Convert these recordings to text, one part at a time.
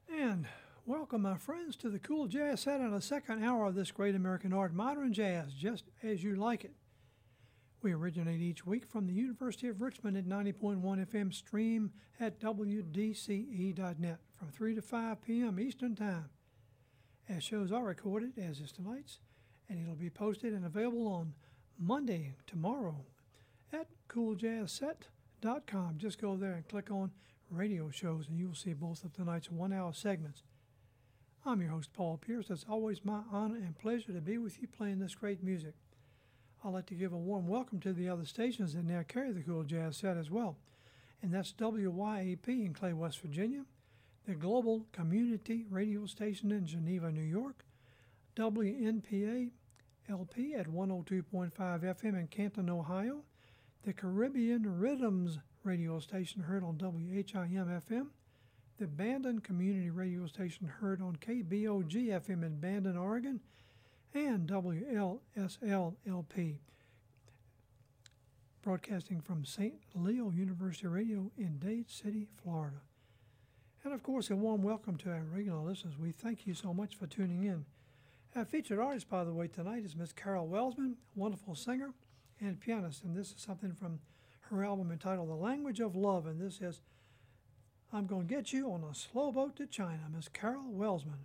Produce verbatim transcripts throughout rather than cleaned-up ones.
And welcome, my friends, to the Cool Jazz Set on the second hour of this great American art, modern jazz, just as you like it. We originate each week from the University of Richmond at ninety point one F M, stream at W D C E dot net from three to five p m Eastern Time. As shows are recorded, as is tonight's, and it'll be posted and available on Monday, tomorrow, at cool jazz set dot com. Just go there and click on radio shows, and you'll see both of tonight's one-hour segments. I'm your host, Paul Pierce. It's always my honor and pleasure to be with you playing this great music. I'd like to give a warm welcome to the other stations that now carry the Cool Jazz Set as well, and that's W Y A P in Clay, West Virginia, the Global Community Radio Station in Geneva, New York, W N P A L P at one oh two point five F M in Canton, Ohio, the Caribbean Rhythms Radio Station heard on W H I M F M, the Bandon Community Radio Station heard on K B O G F M in Bandon, Oregon, and W L S L L P, broadcasting from Saint Leo University Radio in Dade City, Florida. And of course, a warm welcome to our regular listeners. We thank you so much for tuning in. Our featured artist, by the way, tonight is Miss Carol Welsman, wonderful singer and pianist, and this is something from her album entitled The Language of Love, and this is I'm Gonna Get You on a Slow Boat to China, Miss Carol Welsman.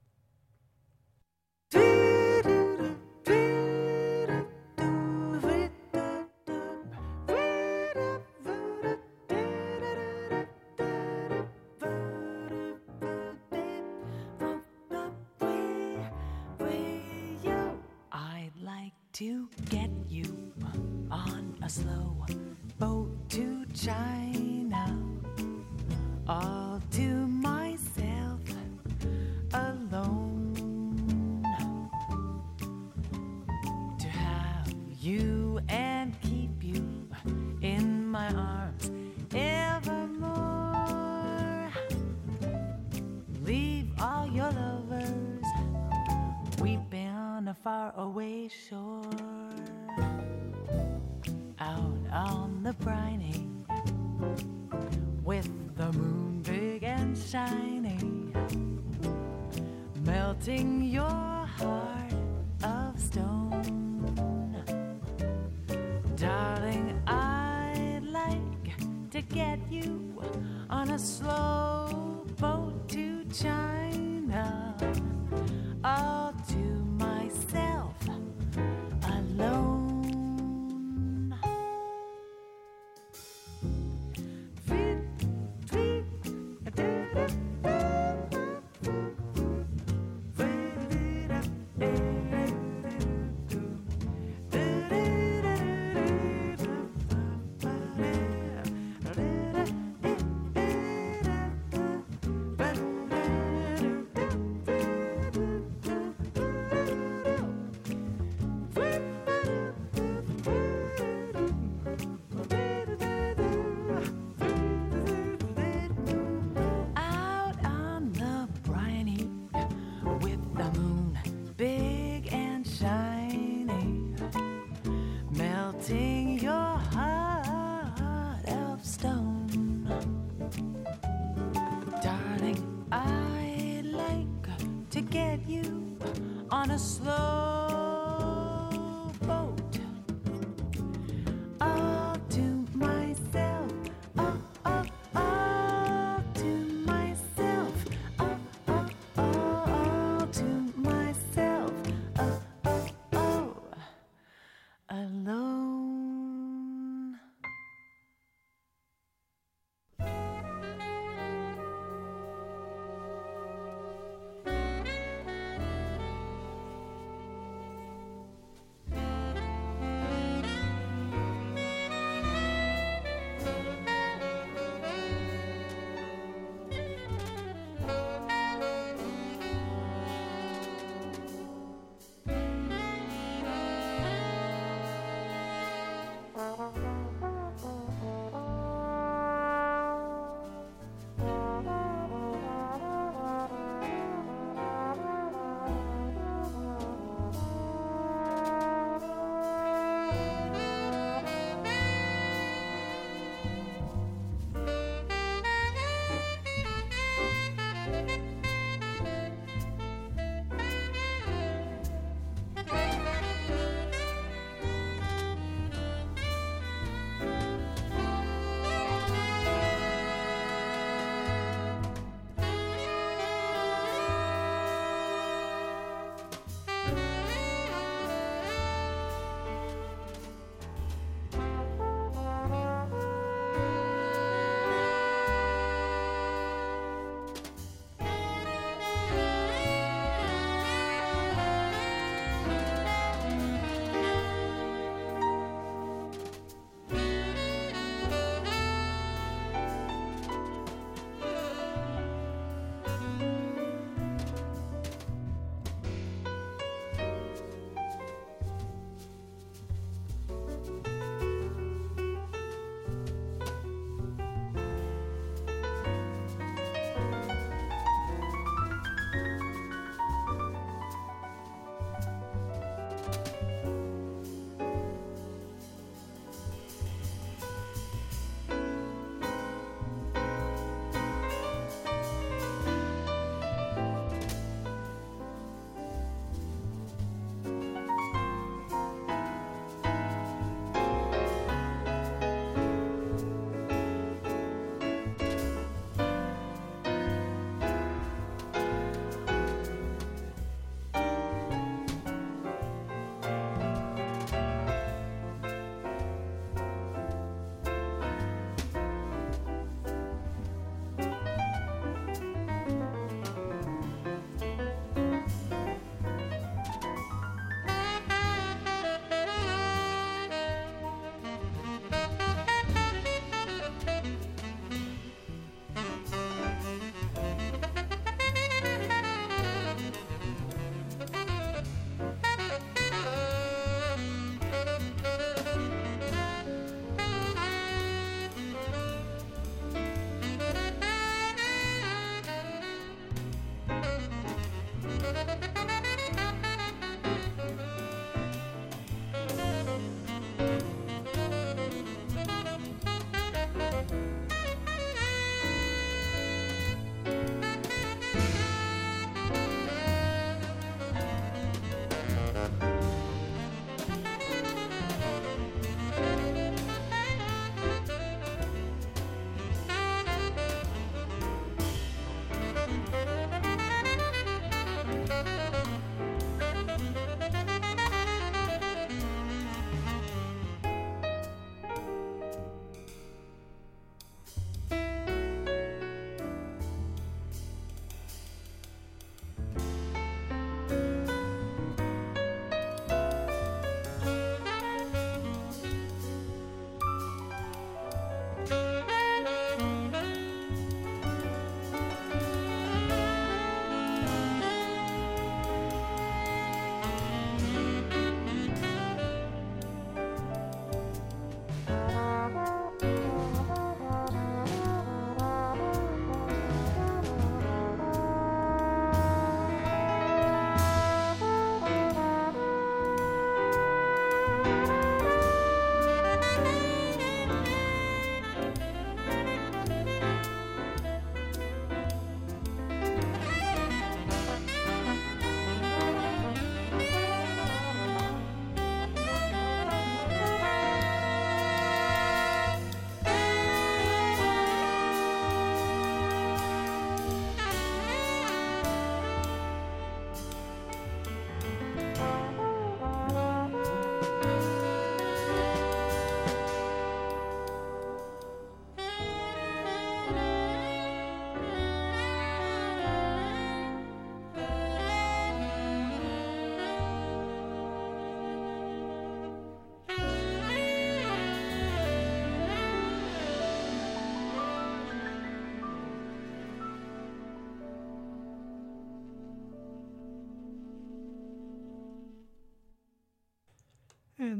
I'd like to get you on a slow boat to China, all to myself alone, to have you and keep you in my arms evermore. Leave all your lovers weeping on a faraway shore, out on the briny, with the moon big and shining, melting your heart of stone. Darling, I'd like to get you on a slow boat to China, all to myself alone.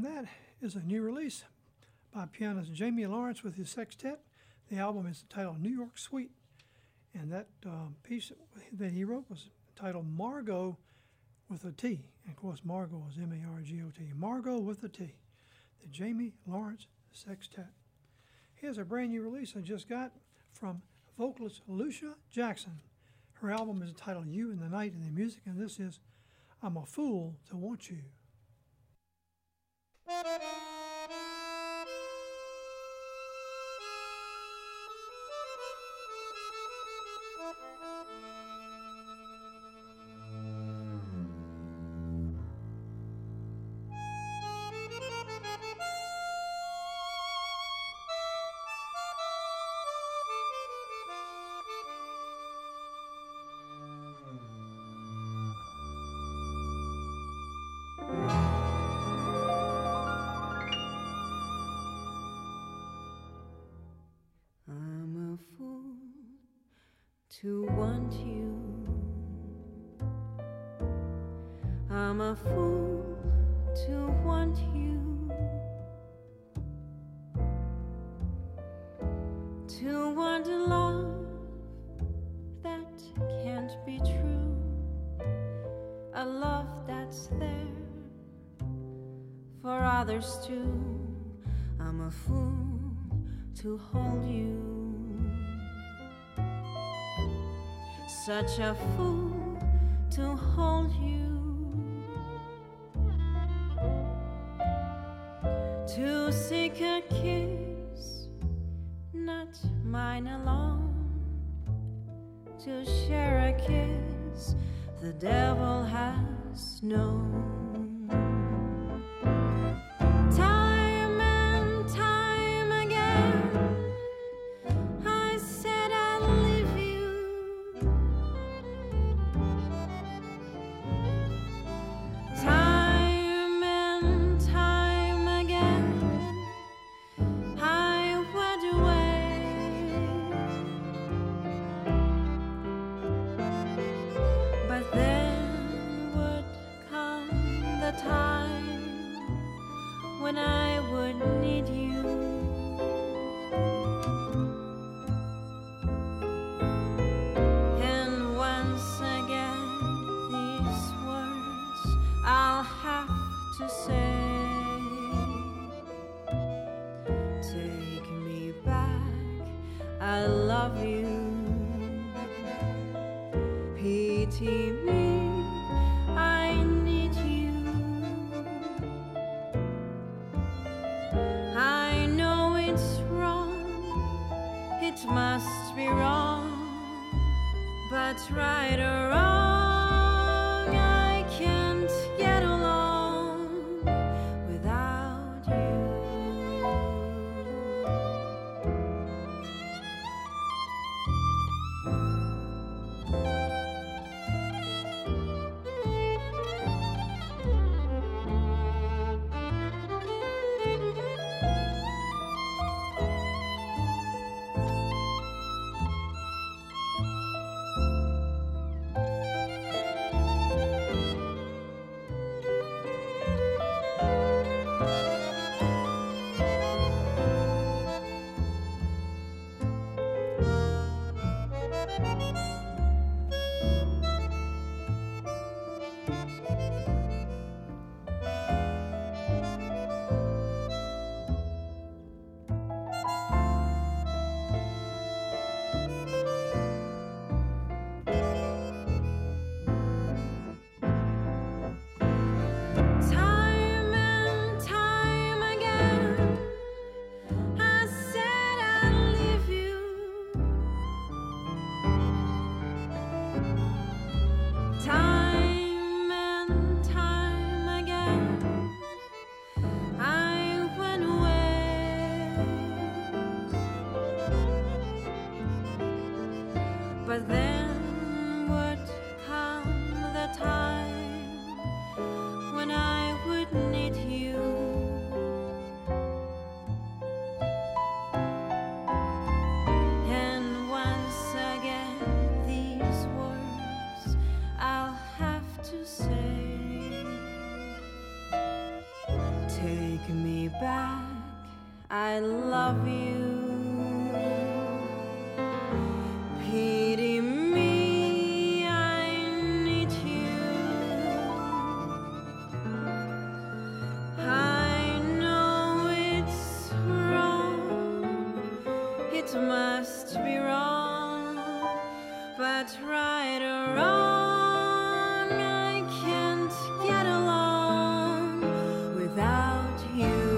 that is a new release by pianist Jamie Lawrence with his sextet. The album is titled New York Suite, and that uh, piece that he wrote was titled Margot with a T. And of course, Margot is M A R G O T. Margot with a T. The Jamie Lawrence Sextet. Here's a brand new release I just got from vocalist Lucia Jackson. Her album is entitled You and the Night and the Music, and this is I'm a Fool to Want You. To want you, I'm a fool to want you, to want a love that can't be true, a love that's there for others too. I'm a fool to hold you, such a fool to hold you, to seek a kiss, not mine alone, to share a kiss the devil has known. Time and time again I said I'd leave you. Time and time again I went away, but then would come the time when I would need you, and once again these words I'll have to say. Take me back, I love you. Pity me, I need you. I know it's wrong, it must be wrong, but right or wrong, I can't get along without you. Time and time again I said I'd leave you. Time and time again I went away, but then would come the time when I would need you, and once again these words I'll have to say. Take me back. I love you. Pity me, I need you. I know it's wrong, it must be wrong, but right or wrong, I can't get along without you.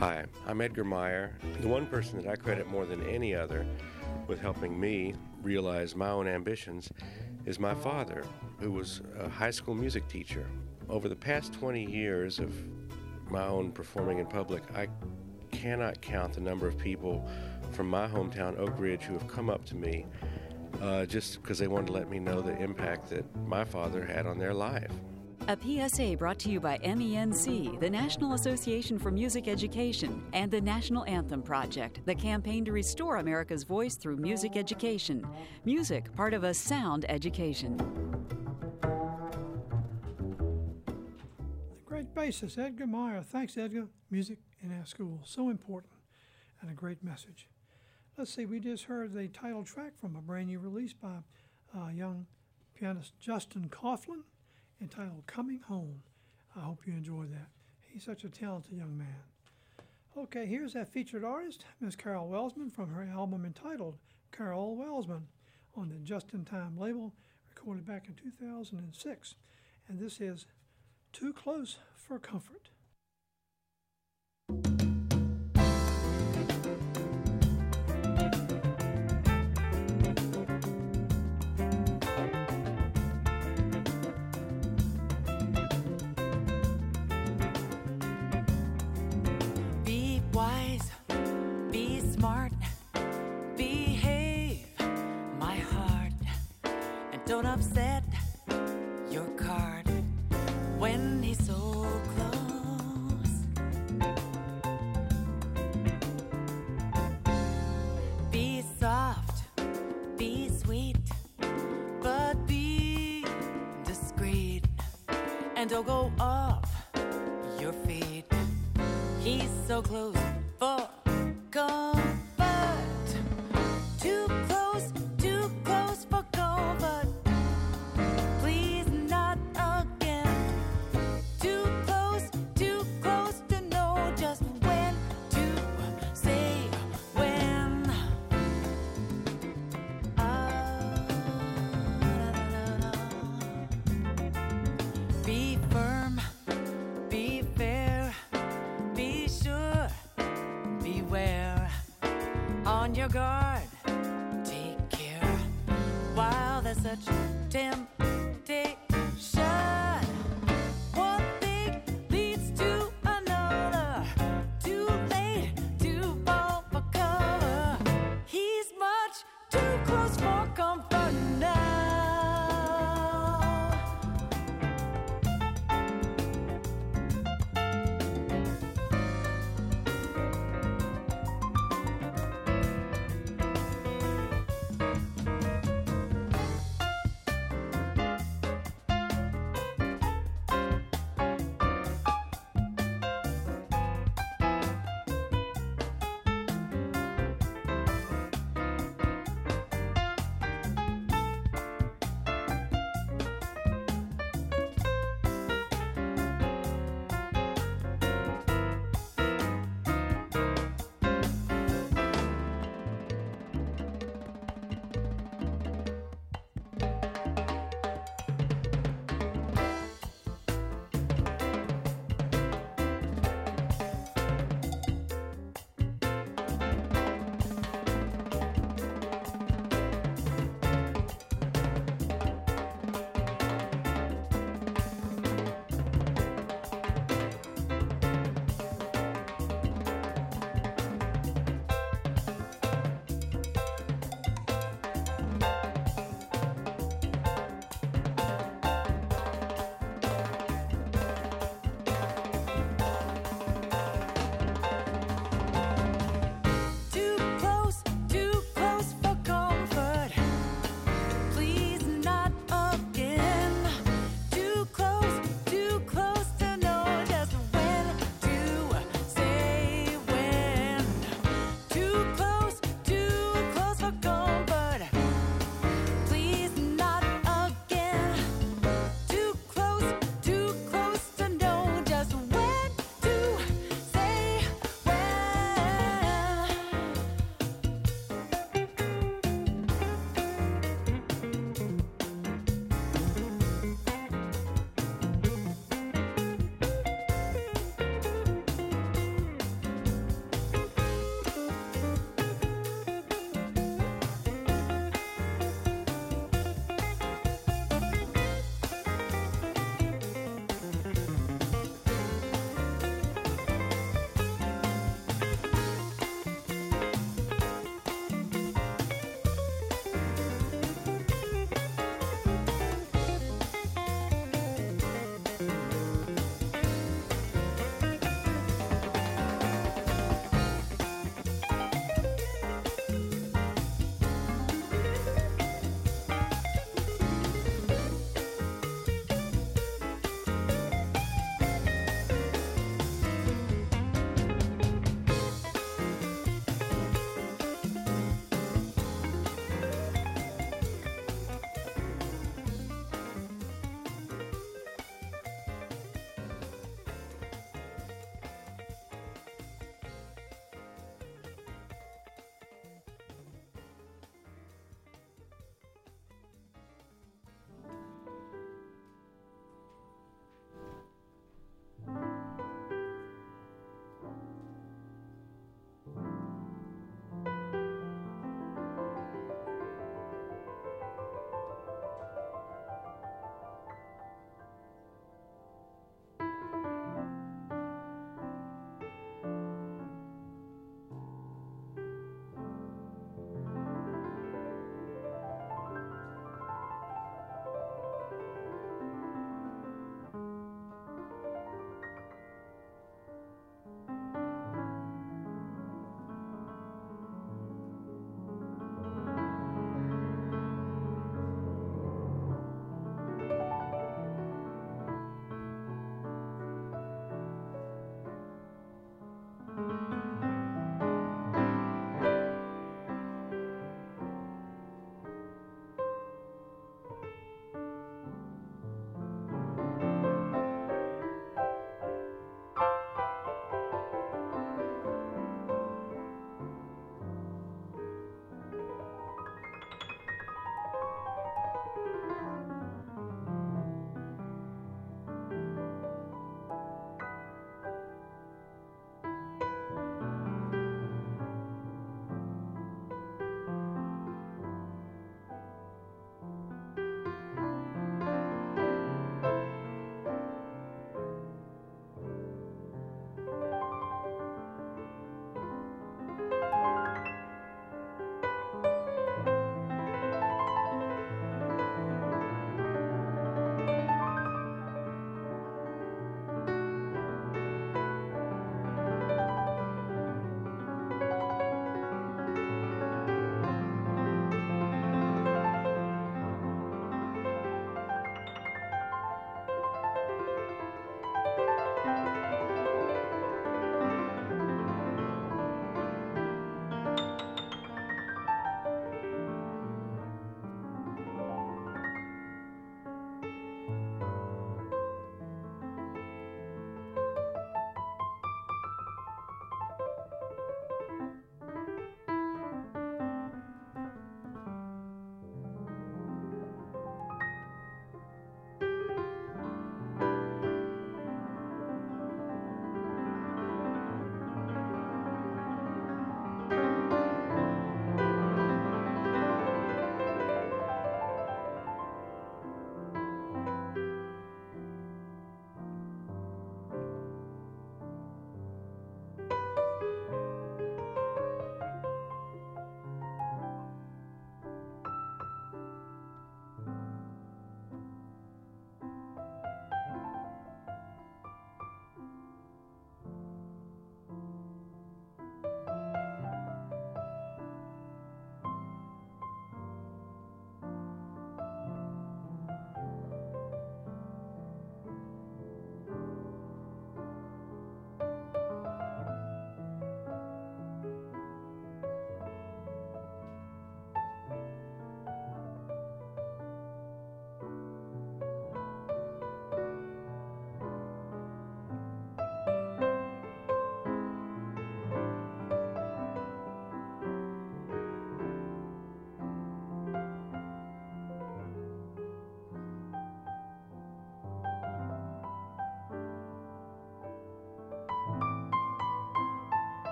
Hi, I'm Edgar Meyer. The one person that I credit more than any other with helping me realize my own ambitions is my father, who was a high school music teacher. Over the past twenty years of my own performing in public, I cannot count the number of people from my hometown, Oak Ridge, who have come up to me uh, just because they wanted to let me know the impact that my father had on their life. A P S A brought to you by M E N C, the National Association for Music Education, and the National Anthem Project, the campaign to restore America's voice through music education. Music, part of a sound education. The great bassist, Edgar Meyer. Thanks, Edgar. Music in our schools, so important, and a great message. Let's see, we just heard the title track from a brand new release by uh, young pianist Justin Coughlin, entitled Coming Home. I hope you enjoy that. He's such a talented young man. Okay, here's that featured artist, Miss Carol Welsman, from her album entitled Carol Welsman on the Just in Time label, recorded back in two thousand six. And this is Too Close for Comfort. Don't upset your card when he's so close. Be soft, be sweet, but be discreet. And don't go off your feet. He's so close for comfort. Too close, too close for comfort. Your guard, take care while there's such temptation. One thing leads to another. Too late to fall for cover. He's much too close for comfort now.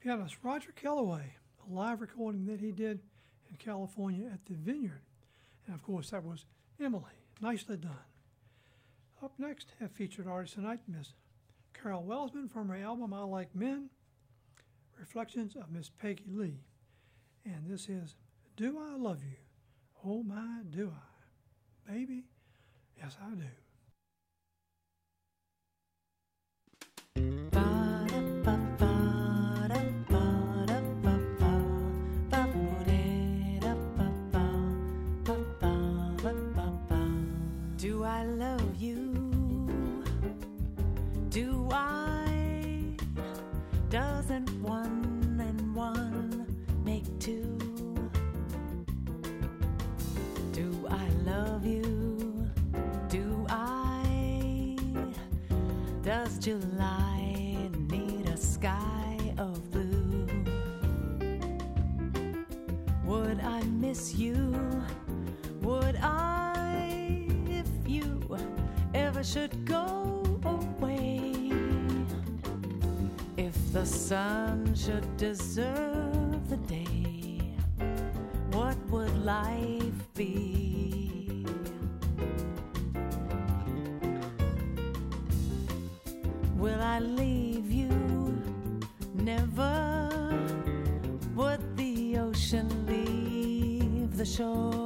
Pianist Roger Kellaway, a live recording that he did in California at the Vineyard. And of course, that was Emily. Nicely done. Up next, have featured artist tonight, Miss Carol Welsman from her album I Like Men, Reflections of Miss Peggy Lee. And this is Do I Love You? Oh my, do I? Baby, yes I do. Do I love you? Do I? Doesn't one and one make two? Do I love you? Do I? Does July need a sky of blue? Would I miss you? Would I, if you ever should go away? If the sun should deserve the day, what would life be? Will I leave you? Never. Would the ocean leave the shore?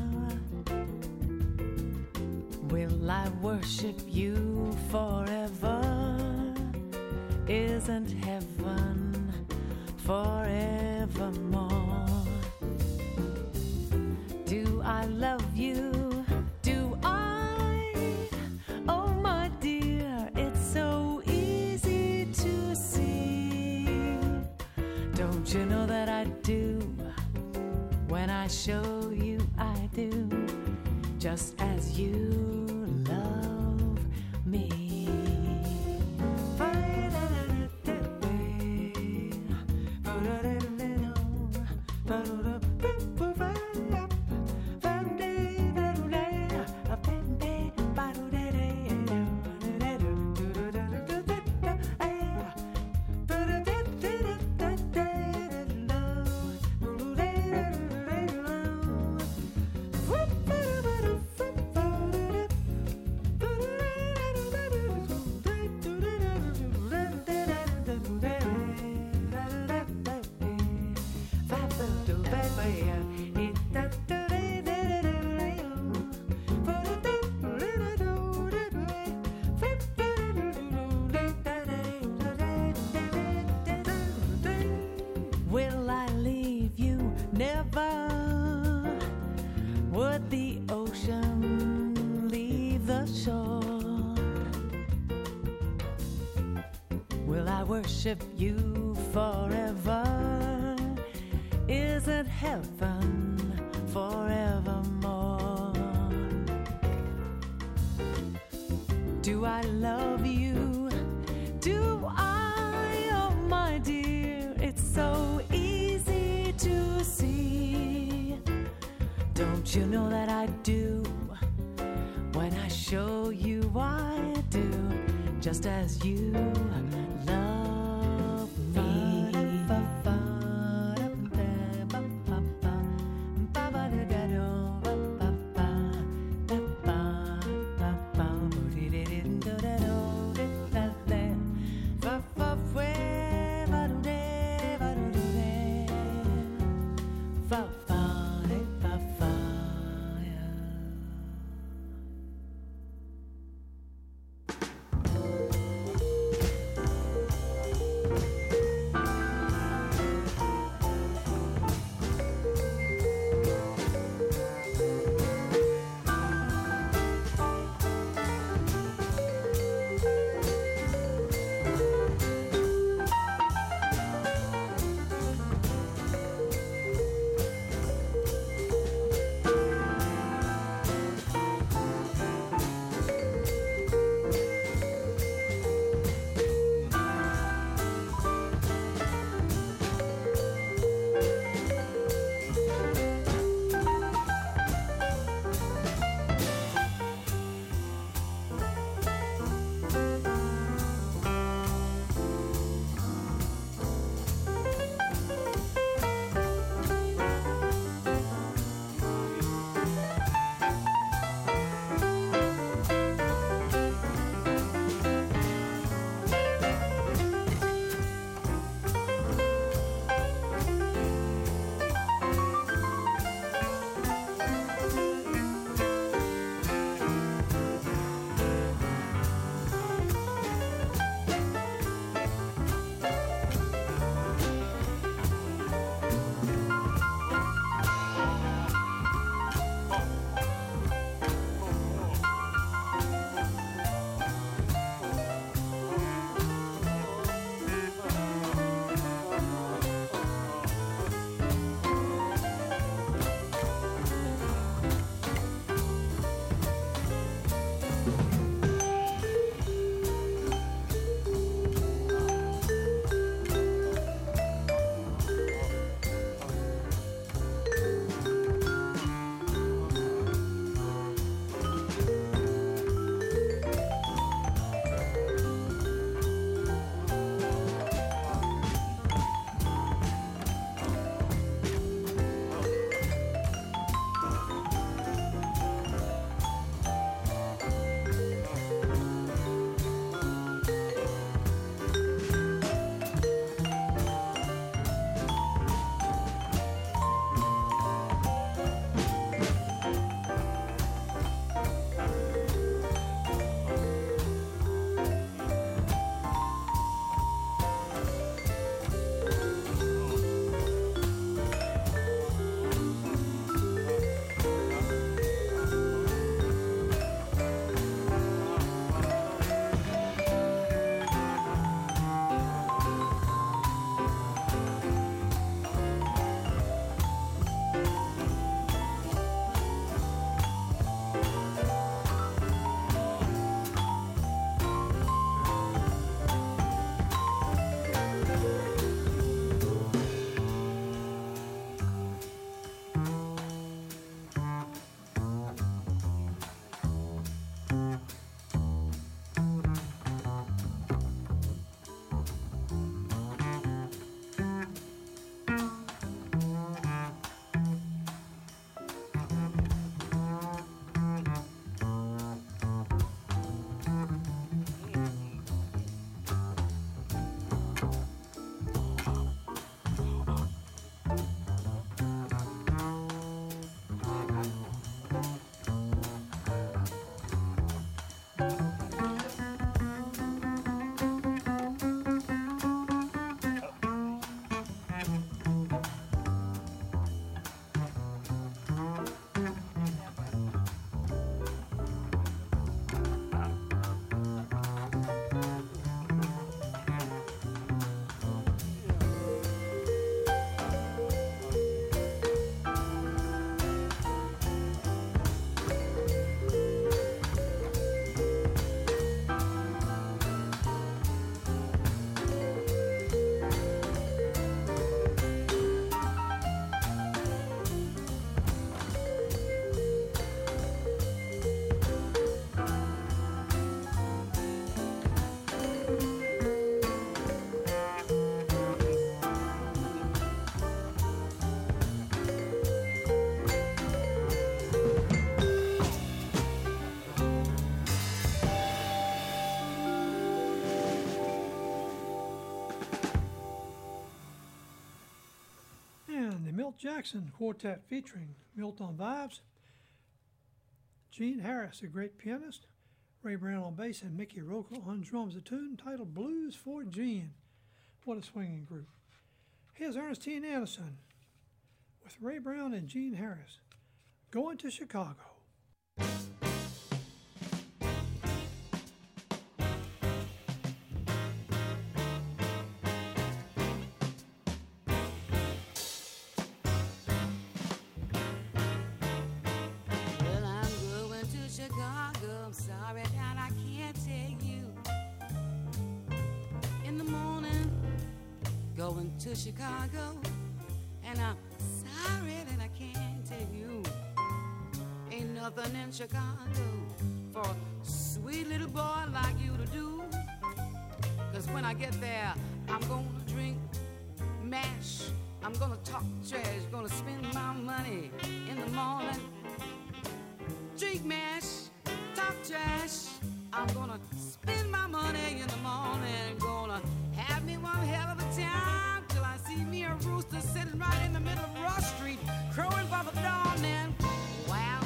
Will I worship you forever? Isn't heaven forevermore? Do I love you? Do I? Oh my dear, it's so easy to see. Don't you know that I do? When I show you I do, just as you love me. Will I leave you? Never. Would the ocean leave the shore? Will I worship you forever? Isn't heaven forevermore? Do I love you? Do I? Oh my dear, it's so easy to see. Don't you know that I do? When I show you I do, just as you love me. Jackson Quartet featuring Milt on vibes, Gene Harris, a great pianist, Ray Brown on bass, and Mickey Roca on drums. A tune titled Blues for Gene. What a swinging group. Here's Ernestine Anderson with Ray Brown and Gene Harris, Going to Chicago. Well, I'm going to Chicago. I'm sorry that I can't take you. In the morning, going to Chicago. And I'm sorry that I can't take you. Ain't nothing in Chicago for a sweet little boy like you to do. Cause when I get there, I'm gonna drink mash. I'm gonna talk trash, gonna spend my money in the morning. Drink mash, talk trash. I'm gonna spend my money in the morning. Gonna have me one hell of a time till I see me a rooster sitting right in the middle of Rush Street, crowing for the dawn. And wow.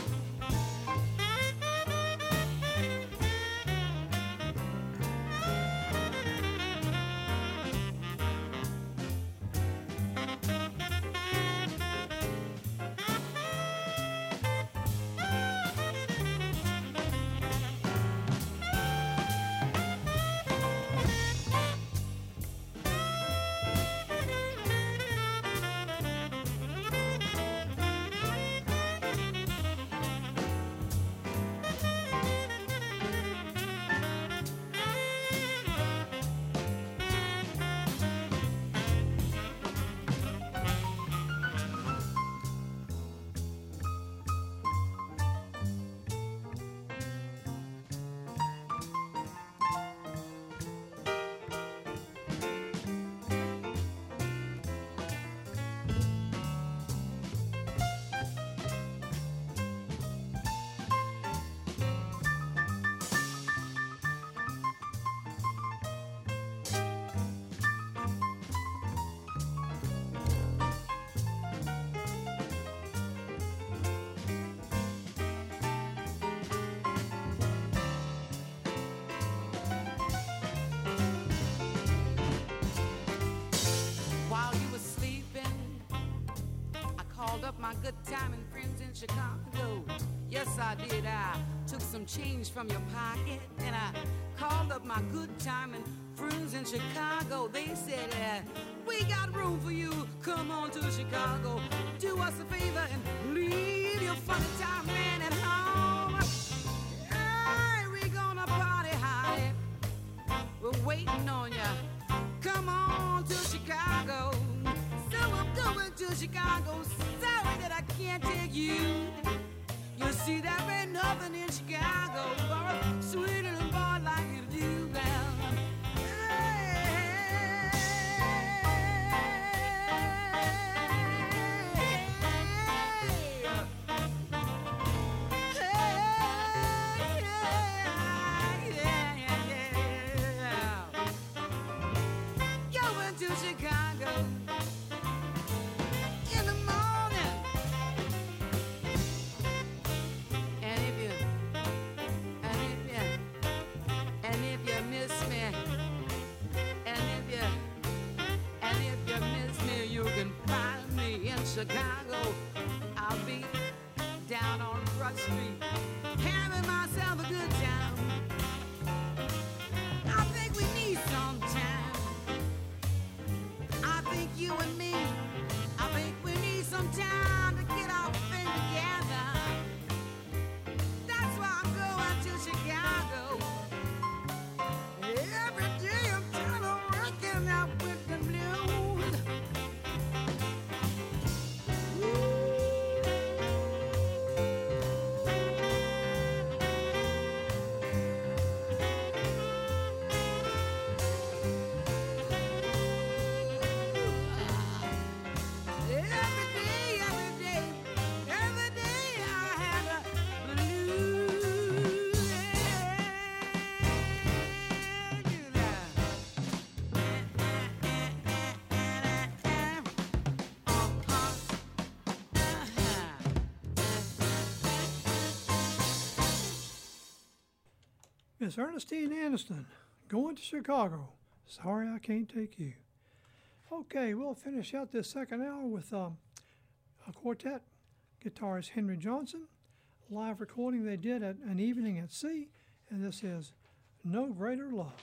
Up my good time and friends in Chicago. Yes, I did. I took some change from your pocket and I called up my good time and friends in Chicago. They said, uh, we got room for you. Come on to Chicago. Do us a favor and leave your funny time man at home. Hey, we gonna party high. We're waiting on you. Come on to Chicago. So I'm going to Chicago. Sorry that I can't take you. You see, there ain't nothing in Chicago for a sweet little boy like you to do, well. Going to Chicago. Chicago, I'll be down on Rush Street, having myself a good time. I think we need some time. I think you and me, I think we need some time to get our thing together. That's why I'm going to Chicago. Every day I'm trying to work out with the blues. Miss Ernestine Aniston, Going to Chicago. Sorry I can't take you. Okay, we'll finish out this second hour with um, a quartet. Guitarist Henry Johnson, live recording they did at An Evening at Sea, and this is No Greater Love.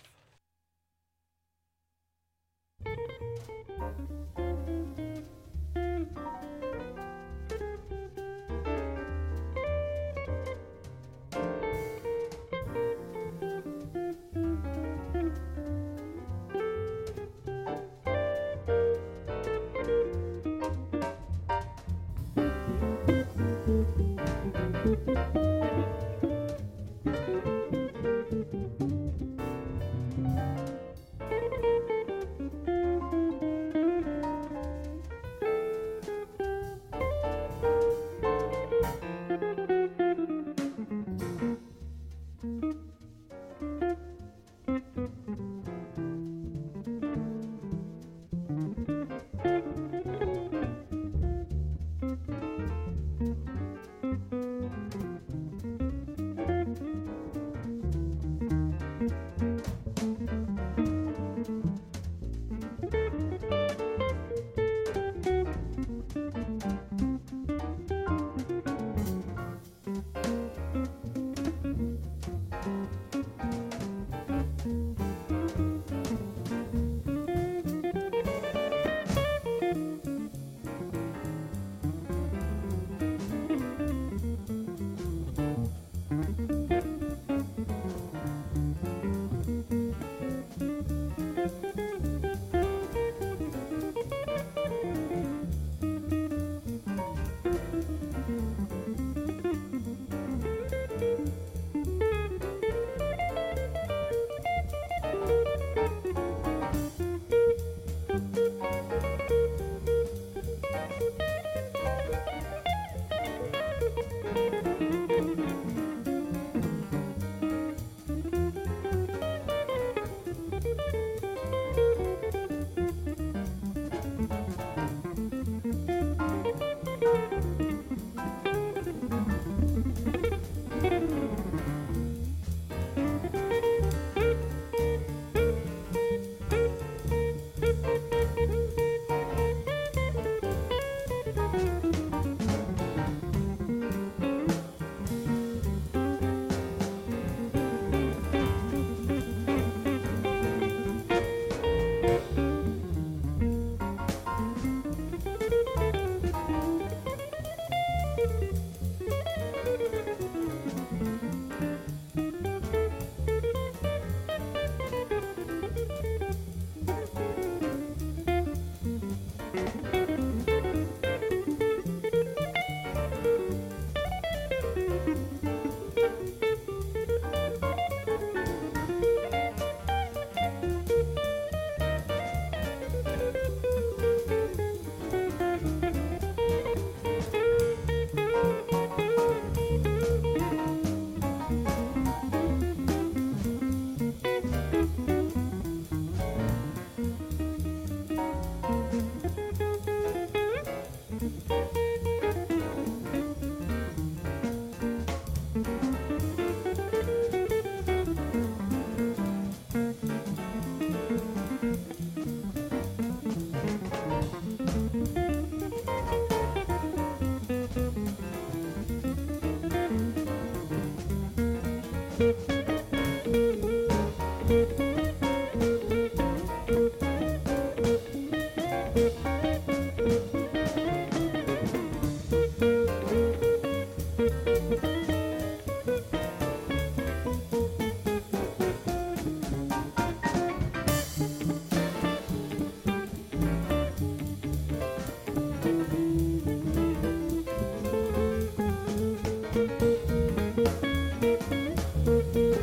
Thank you.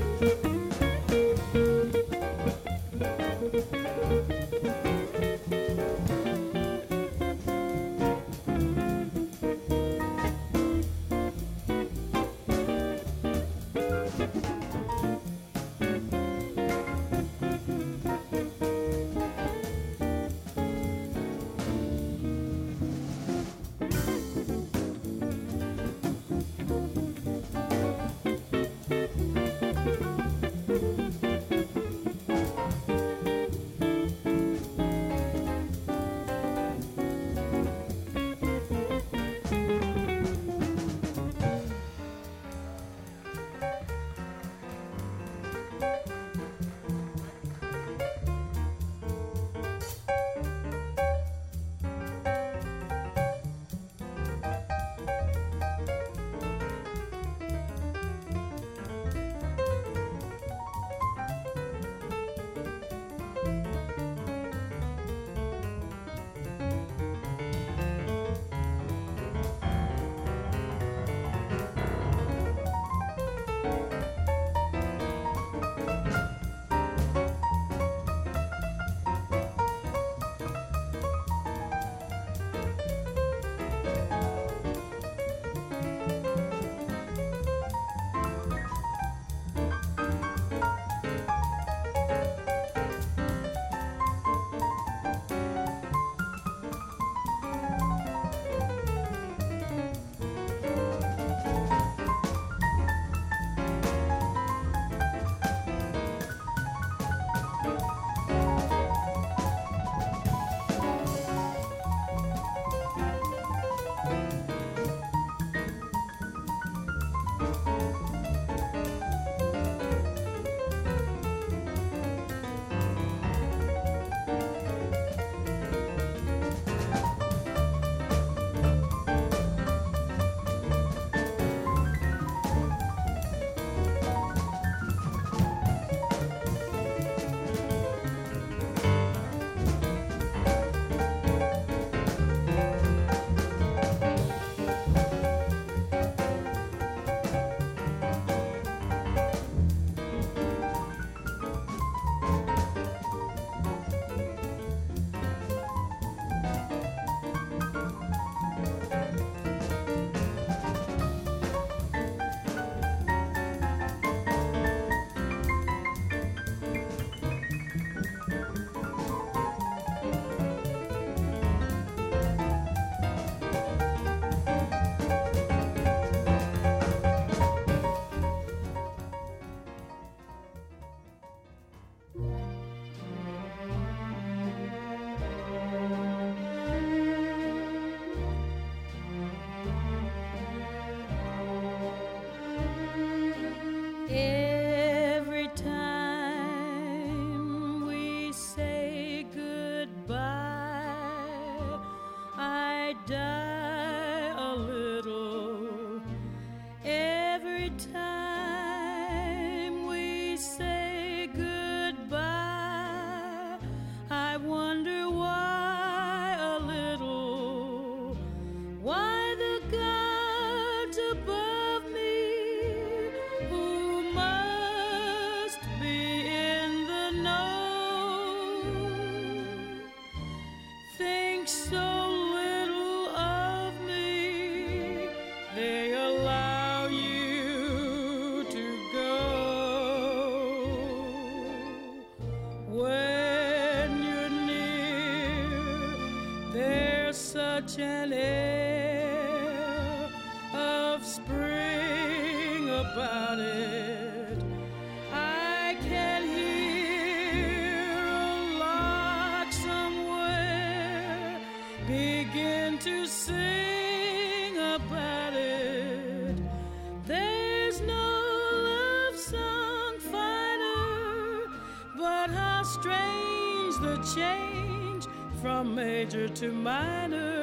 about it. I can hear a lark somewhere begin to sing about it. There's no love song finer, but how strange the change from major to minor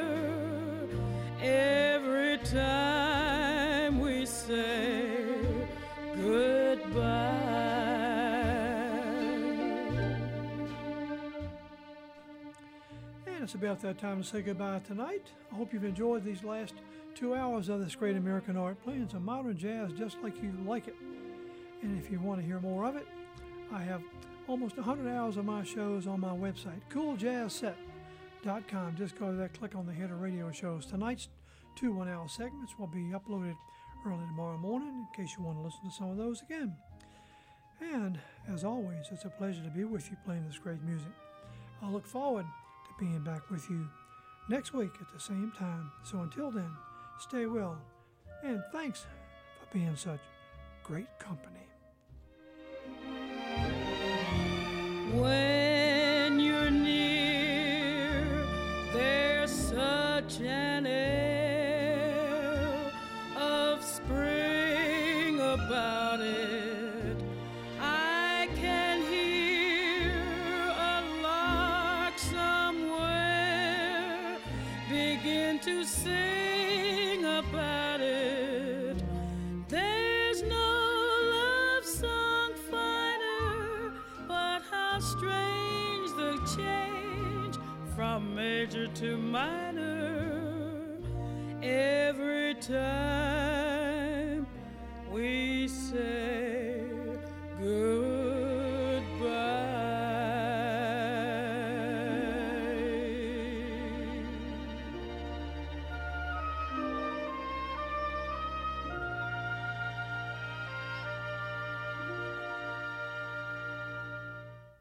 every time we say goodbye. And it's about that time to say goodbye tonight. I hope you've enjoyed these last two hours of this great American art, playing some modern jazz just like you like it. And if you want to hear more of it, I have almost one hundred hours of my shows on my website, cool jazz set dot com. Just go there, click on the header radio shows. Tonight's two one-hour segments will be uploaded early tomorrow morning in case you want to listen to some of those again. And as always, it's a pleasure to be with you playing this great music. I look forward to being back with you next week at the same time. So until then, stay well, and thanks for being such great company. When you're near, there's such an air of spring about it. I can hear a lark somewhere begin to sing about it. There's no love song finer, but how strange the change from major to minor every time we say